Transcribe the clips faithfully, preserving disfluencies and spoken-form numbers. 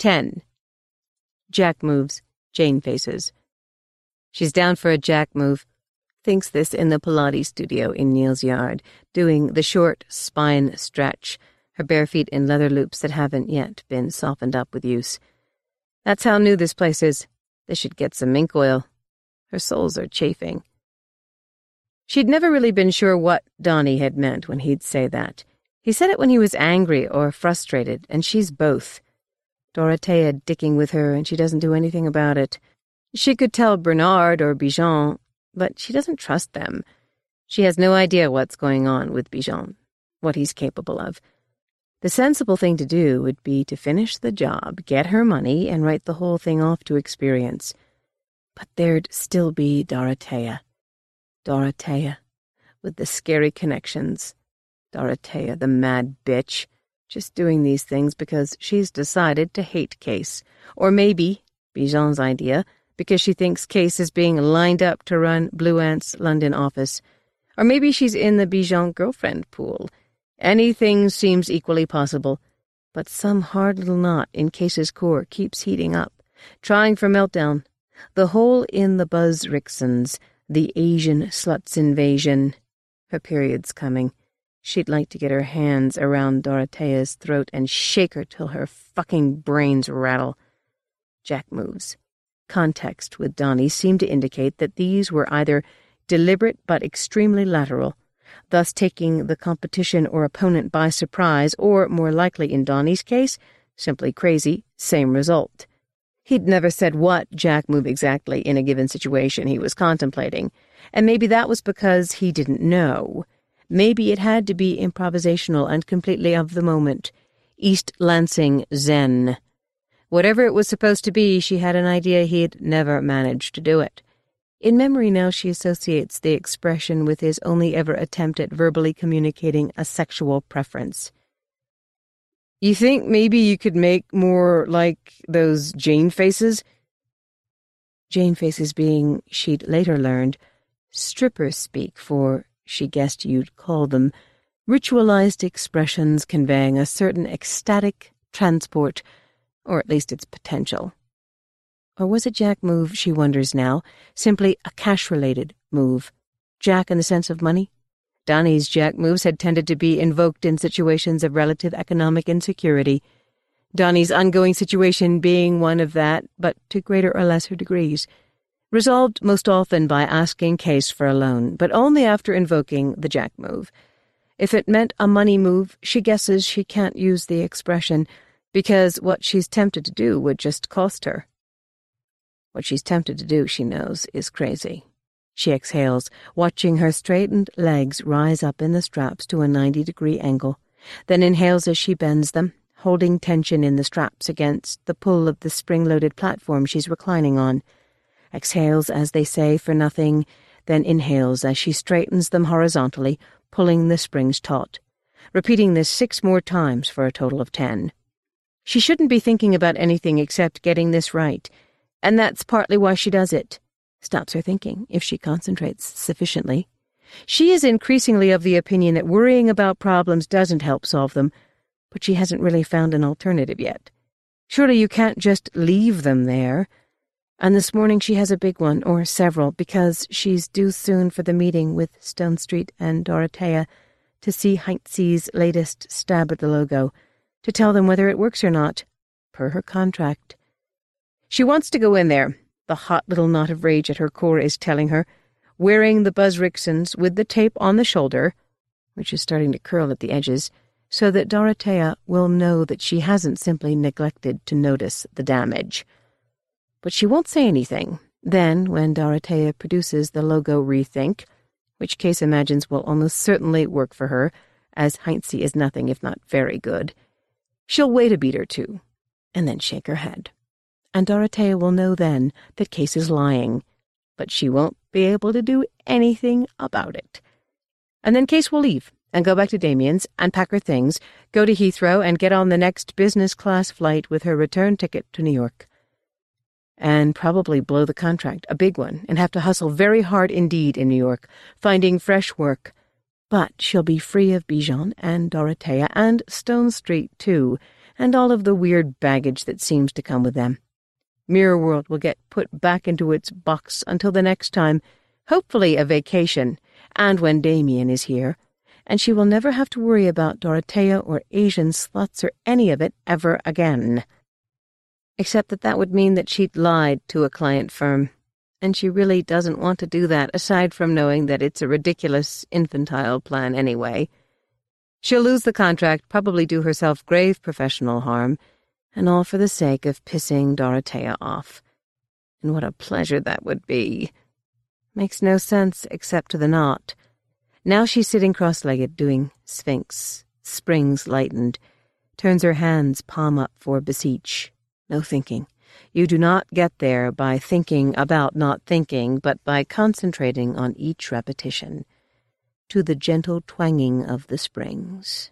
Ten. Jack moves. Jane faces. She's down for a jack move. Thinks this in the Pilates studio in Neil's yard, doing the short spine stretch, her bare feet in leather loops that haven't yet been softened up with use. That's how new this place is. They should get some mink oil. Her soles are chafing. She'd never really been sure what Donnie had meant when he'd say that. He said it when he was angry or frustrated, and she's both. Dorothea dicking with her, and she doesn't do anything about it. She could tell Bernard or Bijan, but she doesn't trust them. She has no idea what's going on with Bijan, what he's capable of. The sensible thing to do would be to finish the job, get her money, and write the whole thing off to experience. But there'd still be Dorothea. Dorothea, with the scary connections. Dorothea, the mad bitch, just doing these things because she's decided to hate Case. Or maybe, Bijan's idea, because she thinks Case is being lined up to run Blue Ant's London office. Or maybe she's in the Bijan girlfriend pool. Anything seems equally possible, but some hard little knot in Case's core keeps heating up, trying for meltdown. The hole in the Buzz Ricksons, the Asian sluts invasion. Her period's coming. She'd like to get her hands around Dorothea's throat and shake her till her fucking brains rattle. Jack moves. Context with Donnie seemed to indicate that these were either deliberate but extremely lateral, thus taking the competition or opponent by surprise, or, more likely in Donnie's case, simply crazy, same result. He'd never said what Jack move exactly in a given situation he was contemplating, and maybe that was because he didn't know. Maybe it had to be improvisational and completely of the moment. East Lansing Zen. Whatever it was supposed to be, she had an idea he'd never managed to do it. In memory now she associates the expression with his only ever attempt at verbally communicating a sexual preference. You think maybe you could make more like those Jane faces? Jane faces being, she'd later learned, stripper speak for, she guessed you'd call them, ritualized expressions conveying a certain ecstatic transport, or at least its potential. Or was a Jack move, she wonders now, simply a cash-related move? Jack in the sense of money? Donnie's Jack moves had tended to be invoked in situations of relative economic insecurity, Donnie's ongoing situation being one of that, but to greater or lesser degrees, resolved most often by asking Case for a loan, but only after invoking the Jack move. If it meant a money move, she guesses she can't use the expression, because what she's tempted to do would just cost her. What she's tempted to do, she knows, is crazy. She exhales, watching her straightened legs rise up in the straps to a ninety-degree angle, then inhales as she bends them, holding tension in the straps against the pull of the spring-loaded platform she's reclining on. Exhales as they say for nothing, then inhales as she straightens them horizontally, pulling the springs taut. Repeating this six more times for a total of ten. She shouldn't be thinking about anything except getting this right, and that's partly why she does it. Stops her thinking, if she concentrates sufficiently. She is increasingly of the opinion that worrying about problems doesn't help solve them, but she hasn't really found an alternative yet. Surely you can't just leave them there. And this morning she has a big one, or several, because she's due soon for the meeting with Stone Street and Dorothea to see Heinze's latest stab at the logo, to tell them whether it works or not, per her contract. She wants to go in there, the hot little knot of rage at her core is telling her, wearing the Buzz Ricksons with the tape on the shoulder, which is starting to curl at the edges, so that Dorothea will know that she hasn't simply neglected to notice the damage. But she won't say anything. Then, when Dorothea produces the logo rethink, which Case imagines will almost certainly work for her, as Heinze is nothing if not very good, she'll wait a beat or two, and then shake her head. And Dorothea will know then that Case is lying, but she won't be able to do anything about it. And then Case will leave, and go back to Damien's, and pack her things, go to Heathrow, and get on the next business-class flight with her return ticket to New York. And probably blow the contract, a big one, and have to hustle very hard indeed in New York, finding fresh work. But she'll be free of Bijan and Dorothea and Stone Street, too, and all of the weird baggage that seems to come with them. Mirror World will get put back into its box until the next time, hopefully a vacation, and when Damien is here, and she will never have to worry about Dorothea or Asian sluts or any of it ever again. Except that that would mean that she'd lied to a client firm, and she really doesn't want to do that, aside from knowing that it's a ridiculous, infantile plan anyway. She'll lose the contract, probably do herself grave professional harm, and all for the sake of pissing Dorothea off. And what a pleasure that would be. Makes no sense except to the knot. Now she's sitting cross-legged, doing Sphinx, springs lightened, turns her hands palm up for beseech. No thinking. You do not get there by thinking about not thinking, but by concentrating on each repetition, to the gentle twanging of the springs.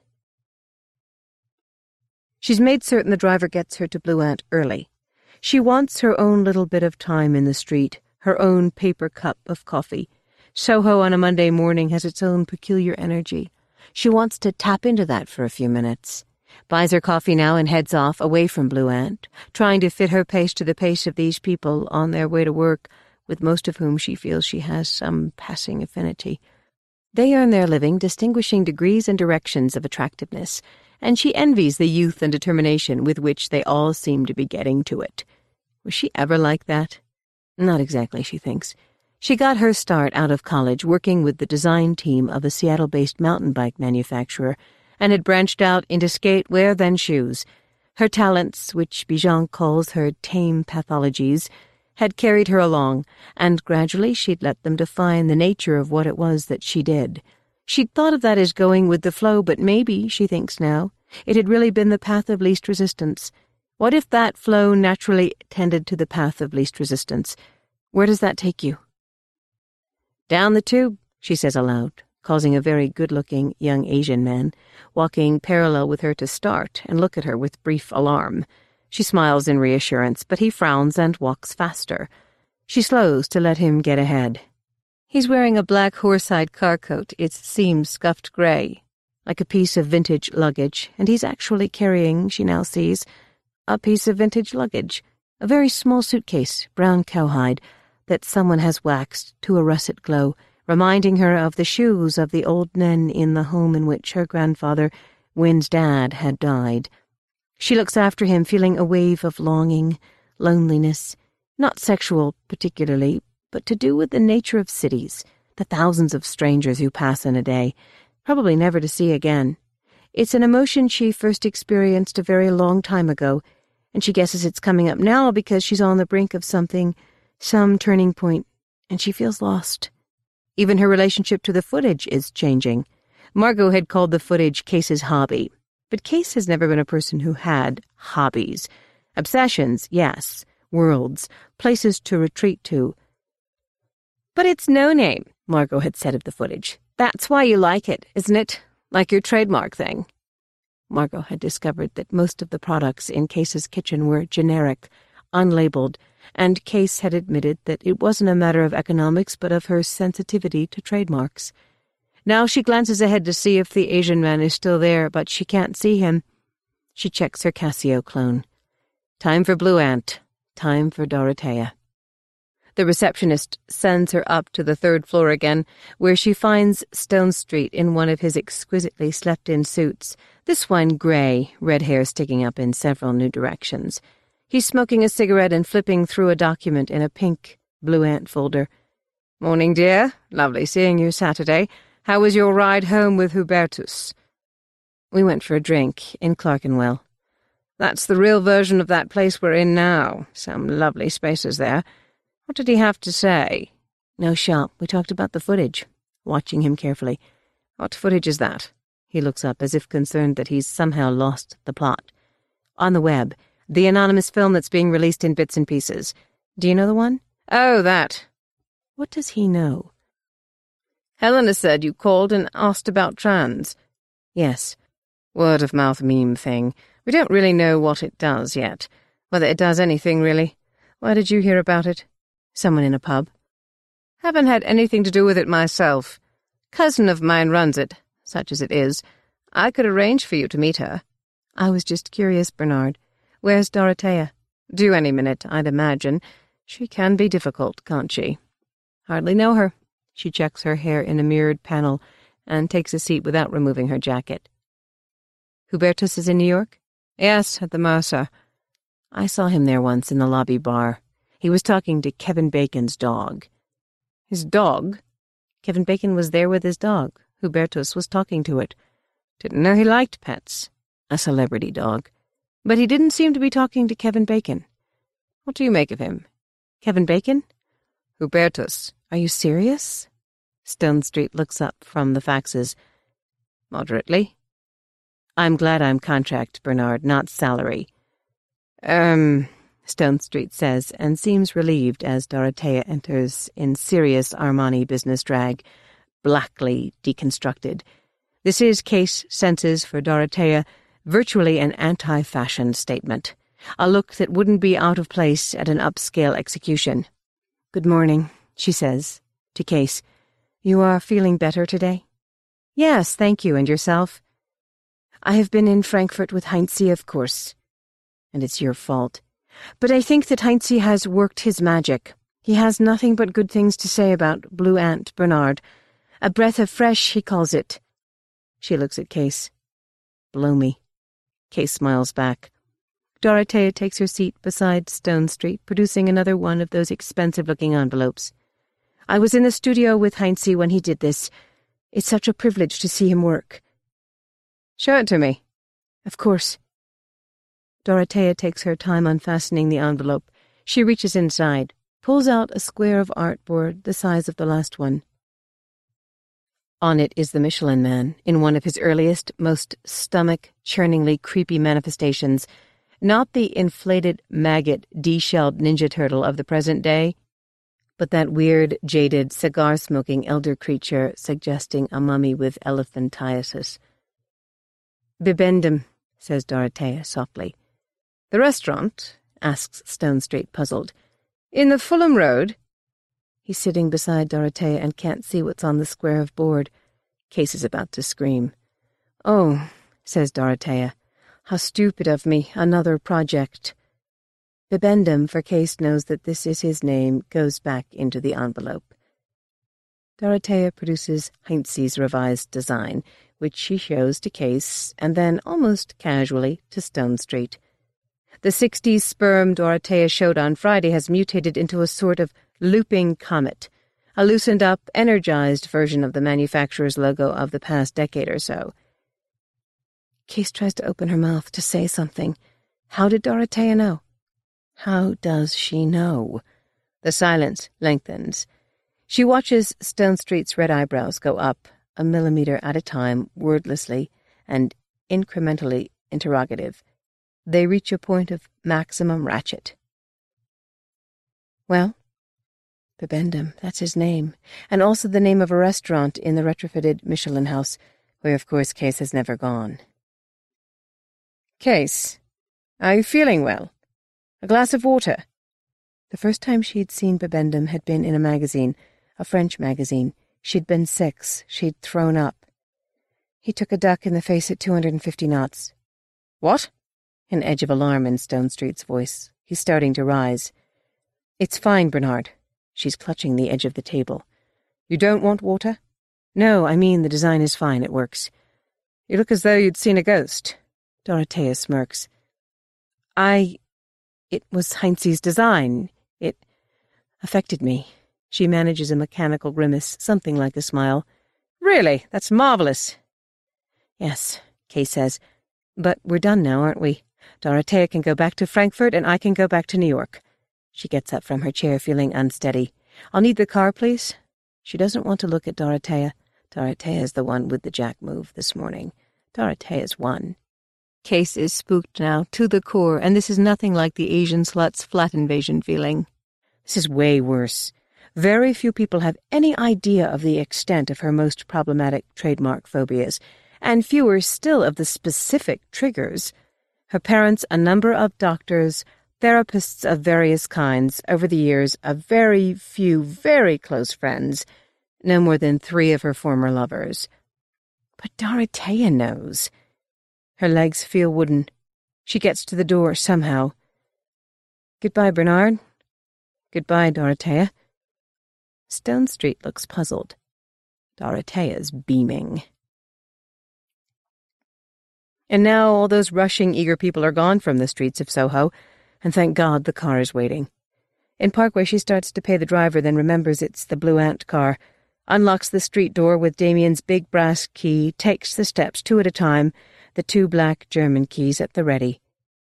She's made certain the driver gets her to Blue Ant early. She wants her own little bit of time in the street, her own paper cup of coffee. Soho on a Monday morning has its own peculiar energy. She wants to tap into that for a few minutes. Buys her coffee now and heads off, away from Blue Ant, trying to fit her pace to the pace of these people on their way to work, with most of whom she feels she has some passing affinity. They earn their living distinguishing degrees and directions of attractiveness, and she envies the youth and determination with which they all seem to be getting to it. Was she ever like that? Not exactly, she thinks. She got her start out of college working with the design team of a Seattle-based mountain bike manufacturer, and had branched out into skate-wear, then shoes. Her talents, which Bijan calls her tame pathologies, had carried her along, and gradually she'd let them define the nature of what it was that she did. She'd thought of that as going with the flow, but maybe, she thinks now, it had really been the path of least resistance. What if that flow naturally tended to the path of least resistance? Where does that take you? Down the tube, she says aloud, causing a very good-looking young Asian man, walking parallel with her to start and look at her with brief alarm. She smiles in reassurance, but he frowns and walks faster. She slows to let him get ahead. He's wearing a black horsehide car coat, its seams scuffed gray, like a piece of vintage luggage, and he's actually carrying, she now sees, a piece of vintage luggage, a very small suitcase, brown cowhide, that someone has waxed to a russet glow, reminding her of the shoes of the old men in the home in which her grandfather, Wynn's dad, had died. She looks after him, feeling a wave of longing, loneliness, not sexual particularly, but to do with the nature of cities, the thousands of strangers who pass in a day, probably never to see again. It's an emotion she first experienced a very long time ago, and she guesses it's coming up now because she's on the brink of something, some turning point, and she feels lost. Even her relationship to the footage is changing. Margot had called the footage Case's hobby, but Case has never been a person who had hobbies. Obsessions, yes, worlds, places to retreat to. But it's no name, Margot had said of the footage. That's why you like it, isn't it? Like your trademark thing. Margot had discovered that most of the products in Case's kitchen were generic, unlabeled, and Case had admitted that it wasn't a matter of economics but of her sensitivity to trademarks. Now she glances ahead to see if the Asian man is still there, but she can't see him. She checks her Casio clone. Time for Blue Ant. Time for Dorothea. The receptionist sends her up to the third floor again, where she finds Stone Street in one of his exquisitely slept-in suits, this one gray, red hair sticking up in several new directions. He's smoking a cigarette and flipping through a document in a pink Blue Ant folder. Morning, dear. Lovely seeing you Saturday. How was your ride home with Hubertus? We went for a drink in Clerkenwell. That's the real version of that place we're in now. Some lovely spaces there. What did he have to say? No shop. We talked about the footage. Watching him carefully. What footage is that? He looks up as if concerned that he's somehow lost the plot. On the web. The anonymous film that's being released in bits and pieces. Do you know the one? Oh, that. What does he know? Helena said you called and asked about trans. Yes. Word-of-mouth meme thing. We don't really know what it does yet. Whether it does anything, really. Why did you hear about it? Someone in a pub. Haven't had anything to do with it myself. Cousin of mine runs it, such as it is. I could arrange for you to meet her. I was just curious, Bernard. Where's Dorothea? Due any minute, I'd imagine. She can be difficult, can't she? Hardly know her. She checks her hair in a mirrored panel and takes a seat without removing her jacket. Hubertus is in New York? Yes, at the Mercer. I saw him there once in the lobby bar. He was talking to Kevin Bacon's dog. His dog? Kevin Bacon was there with his dog. Hubertus was talking to it. Didn't know he liked pets. A celebrity dog. But he didn't seem to be talking to Kevin Bacon. What do you make of him? Kevin Bacon? Hubertus. Are you serious? Stone Street looks up from the faxes. Moderately. I'm glad I'm contract, Bernard, not salary. Um, Stone Street says, and seems relieved as Dorothea enters in serious Armani business drag, blackly deconstructed. This is case senses for Dorothea, virtually an anti-fashion statement, a look that wouldn't be out of place at an upscale execution. Good morning, she says, to Case. You are feeling better today? Yes, thank you, and yourself? I have been in Frankfurt with Heinze, of course. And it's your fault. But I think that Heinze has worked his magic. He has nothing but good things to say about Blue Ant, Bernard. A breath of fresh, he calls it. She looks at Case. Blow me. Case smiles back. Dorothea takes her seat beside Stone Street, producing another one of those expensive-looking envelopes. I was in the studio with Heinze when he did this. It's such a privilege to see him work. Show it to me. Of course. Dorothea takes her time unfastening the envelope. She reaches inside, pulls out a square of artboard the size of the last one. On it is the Michelin Man, in one of his earliest, most stomach-churningly creepy manifestations, not the inflated, maggot, de-shelled Ninja Turtle of the present day, but that weird, jaded, cigar-smoking elder creature suggesting a mummy with elephantiasis. Bibendum, says Dorothea softly. The restaurant? Asks Stone Street, puzzled. In the Fulham Road? He's sitting beside Dorothea and can't see what's on the square of board. Case is about to scream. Oh, says Dorothea. How stupid of me, another project. Bibendum, for Case knows that this is his name, goes back into the envelope. Dorothea produces Heinze's revised design, which she shows to Case, and then, almost casually, to Stone Street. The sixties sperm Dorothea showed on Friday has mutated into a sort of looping comet, a loosened-up, energized version of the manufacturer's logo of the past decade or so. Case tries to open her mouth to say something. How did Dorothea know? How does she know? The silence lengthens. She watches Stone Street's red eyebrows go up, a millimeter at a time, wordlessly and incrementally interrogative. They reach a point of maximum ratchet. Well, Bibendum, that's his name, and also the name of a restaurant in the retrofitted Michelin house, where of course Case has never gone. Case, are you feeling well? A glass of water? The first time she'd seen Bibendum had been in a magazine, a French magazine. She'd been six. She'd thrown up. He took a duck in the face at two hundred fifty knots. What? An edge of alarm in Stone Street's voice. He's starting to rise. It's fine, Bernard. She's clutching the edge of the table. You don't want water? No, I mean the design is fine. It works. You look as though you'd seen a ghost. Dorothea smirks. I... It was Heinze's design. It affected me. She manages a mechanical grimace, something like a smile. Really? That's marvelous. Yes, Case says. But we're done now, aren't we? Dorothea can go back to Frankfurt and I can go back to New York. She gets up from her chair, feeling unsteady. I'll need the car, please. She doesn't want to look at Dorothea. Dorothea's the one with the jack move this morning. Dorothea's won. Case is spooked now, to the core, and this is nothing like the Asian slut's flat invasion feeling. This is way worse. Very few people have any idea of the extent of her most problematic trademark phobias, and fewer still of the specific triggers. Her parents, a number of doctors, therapists of various kinds, over the years, a very few very close friends, no more than three of her former lovers. But Dorothea knows. Her legs feel wooden. She gets to the door somehow. Goodbye, Bernard. Goodbye, Dorothea. Stone Street looks puzzled. Dorothea's beaming. And now all those rushing, eager people are gone from the streets of Soho, and thank God the car is waiting. In Parkway, she starts to pay the driver, then remembers it's the Blue Ant car, unlocks the street door with Damien's big brass key, takes the steps two at a time, the two black German keys at the ready,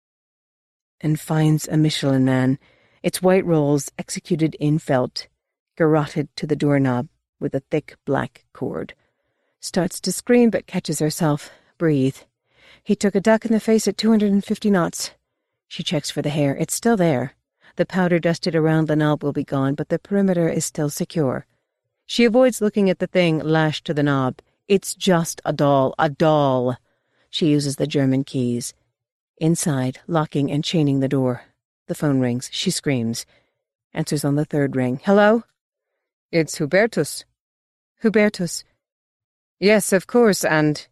and finds a Michelin Man, its white rolls executed in felt, garroted to the doorknob with a thick black cord. Starts to scream but catches herself. Breathe. He took a duck in the face at two hundred fifty knots. She checks for the hair. It's still there. The powder dusted around the knob will be gone, but the perimeter is still secure. She avoids looking at the thing lashed to the knob. It's just a doll, a doll. She uses the German keys. Inside, locking and chaining the door. The phone rings. She screams. Answers on the third ring. Hello? It's Hubertus. Hubertus. Yes, of course, and...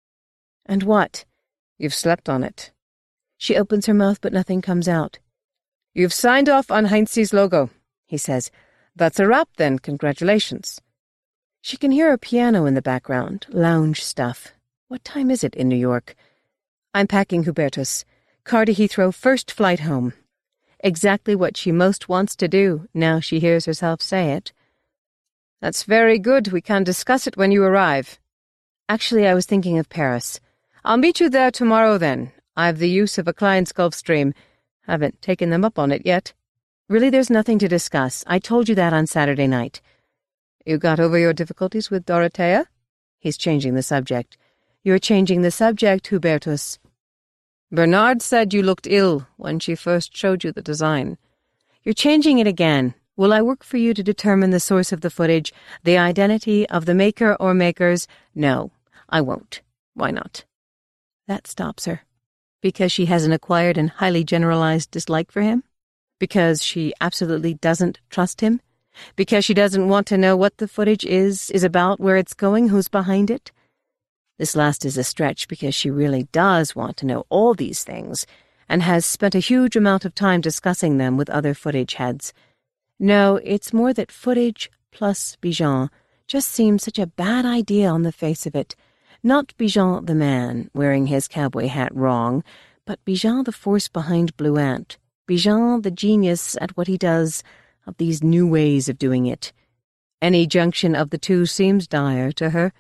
And what? You've slept on it. She opens her mouth, but nothing comes out. You've signed off on Heinz's logo, he says. That's a wrap, then. Congratulations. She can hear a piano in the background. Lounge stuff. What time is it in New York? I'm packing, Hubertus. Car to Heathrow, first flight home. Exactly what she most wants to do, now she hears herself say it. That's very good. We can discuss it when you arrive. Actually, I was thinking of Paris. I'll meet you there tomorrow, then. I've the use of a client's Gulfstream. Haven't taken them up on it yet. Really, there's nothing to discuss. I told you that on Saturday night. You got over your difficulties with Dorothea? He's changing the subject. You're changing the subject, Hubertus. Bernard said you looked ill when she first showed you the design. You're changing it again. Will I work for you to determine the source of the footage, the identity of the maker or makers? No, I won't. Why not? That stops her. Because she has an acquired and highly generalized dislike for him? Because she absolutely doesn't trust him? Because she doesn't want to know what the footage is, is about, where it's going, who's behind it? This last is a stretch because she really does want to know all these things and has spent a huge amount of time discussing them with other footage heads. No, it's more that footage plus Bijan just seems such a bad idea on the face of it. Not Bijan the man, wearing his cowboy hat wrong, but Bijan the force behind Blue Ant. Bijan the genius at what he does, of these new ways of doing it. Any junction of the two seems dire to her.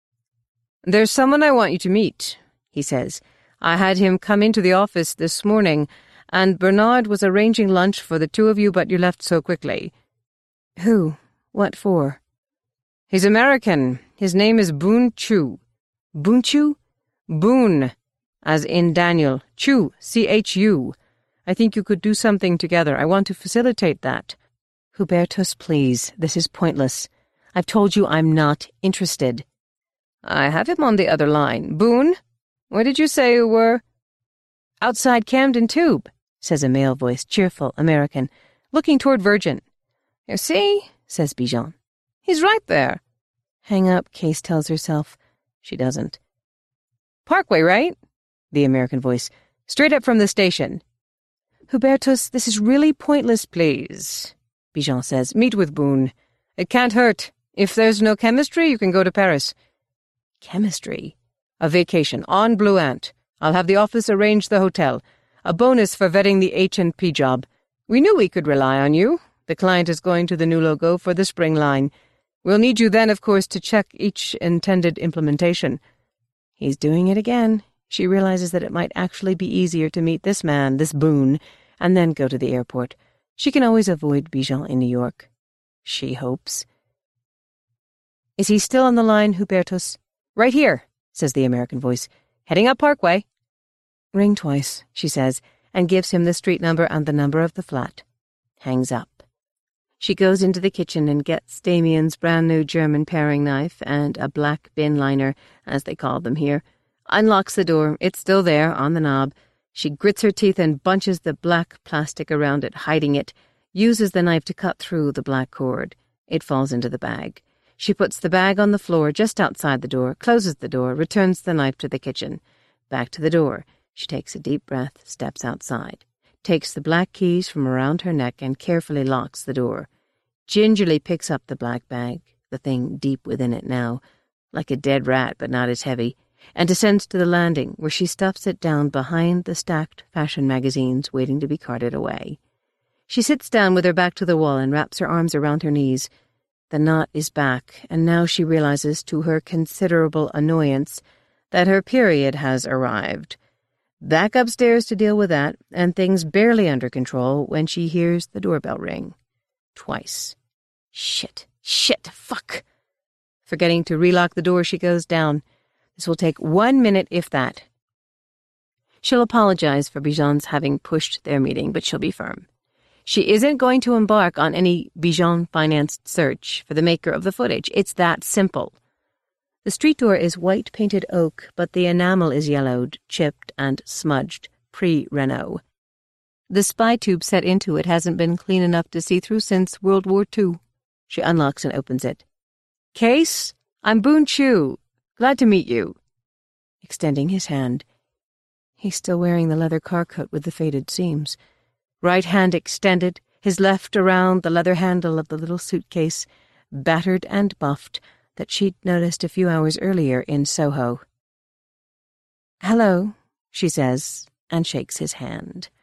There's someone I want you to meet, he says. I had him come into the office this morning, and Bernard was arranging lunch for the two of you, but you left so quickly. Who? What for? He's American. His name is Boone Chu. Boone Chu? Boone, as in Daniel. Chu, C H U. I think you could do something together. I want to facilitate that. Hubertus, please. This is pointless. I've told you I'm not interested. I have him on the other line. Boone, where did you say you were? Outside Camden Tube, says a male voice, cheerful, American, looking toward Virgin. You see, says Bijan. He's right there. Hang up, Case tells herself. She doesn't. Parkway, right? The American voice. Straight up from the station. Hubertus, this is really pointless, please, Bijan says. Meet with Boone. It can't hurt. If there's no chemistry, you can go to Paris. Chemistry? A vacation on Blue Ant. I'll have the office arrange the hotel. A bonus for vetting the H and P job. We knew we could rely on you. The client is going to the new logo for the spring line. We'll need you then, of course, to check each intended implementation. He's doing it again. She realizes that it might actually be easier to meet this man, this Boone, and then go to the airport. She can always avoid Bijan in New York. She hopes. Is he still on the line, Hubertus? Right here, says the American voice. Heading up Parkway. Ring twice, she says, and gives him the street number and the number of the flat. Hangs up. She goes into the kitchen and gets Damien's brand-new German paring knife and a black bin liner, as they call them here. Unlocks the door. It's still there, on the knob. She grits her teeth and bunches the black plastic around it, hiding it. Uses the knife to cut through the black cord. It falls into the bag. She puts the bag on the floor just outside the door, closes the door, returns the knife to the kitchen. Back to the door. She takes a deep breath, steps outside, takes the black keys from around her neck and carefully locks the door. Gingerly picks up the black bag, the thing deep within it now, like a dead rat but not as heavy, and descends to the landing, where she stuffs it down behind the stacked fashion magazines waiting to be carted away. She sits down with her back to the wall and wraps her arms around her knees. The knot is back, and now she realizes, to her considerable annoyance, that her period has arrived. Back upstairs to deal with that, and things barely under control when she hears the doorbell ring. Twice. Shit, shit, fuck. Forgetting to relock the door, she goes down. This will take one minute, if that. She'll apologize for Bijan's having pushed their meeting, but she'll be firm. She isn't going to embark on any Bijan-financed search for the maker of the footage. It's that simple. The street door is white-painted oak, but the enamel is yellowed, chipped, and smudged, pre-Renault. The spy tube set into it hasn't been clean enough to see through since World War Two. She unlocks and opens it. "Case, I'm Boone Chu. Glad to meet you." Extending his hand. He's still wearing the leather car coat with the faded seams. Right hand extended, his left around the leather handle of the little suitcase, battered and buffed, that she'd noticed a few hours earlier in Soho. "Hello," she says, and shakes his hand.